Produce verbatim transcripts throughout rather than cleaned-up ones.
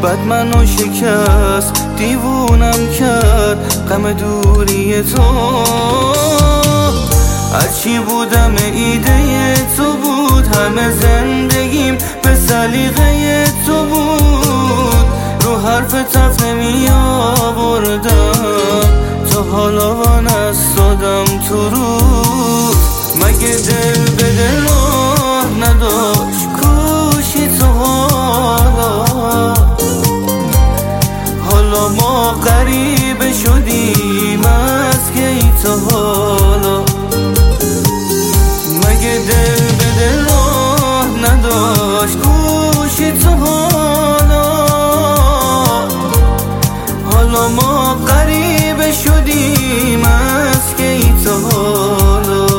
بد منو شکست، دیوونم کرد غم دوری تو. هرچی بودم ایده تو بود، همه زندگیم به سلیقه تو بود. رو حرف تف نمی آوردم، تا حالا وانستادم تو روز. مگه دل به دل راه نداشت کوشی تو؟ حالا حالا ما غریبه شدیم از کی تا حالا. مگه دل به دل راه نداشت گوشی تو؟ حالا حالا ما غریبه شدیم از کی تا حالا.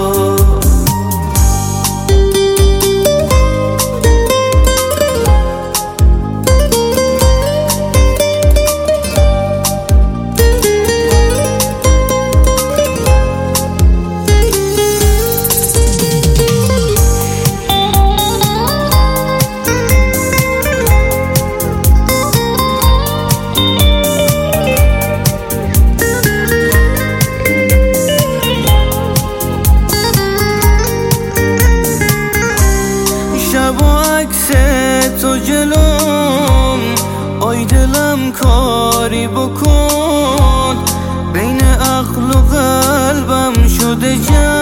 تو جلوم آی دلم کاری بکن، بین عقل و قلبم شده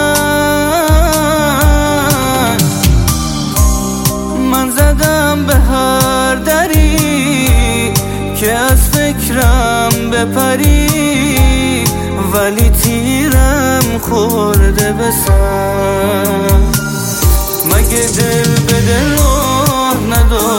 جنگ. من زدم به هر دری که از فکرم بپری، ولی تیرم خورده به سر. مگه دل به دل راه نداشت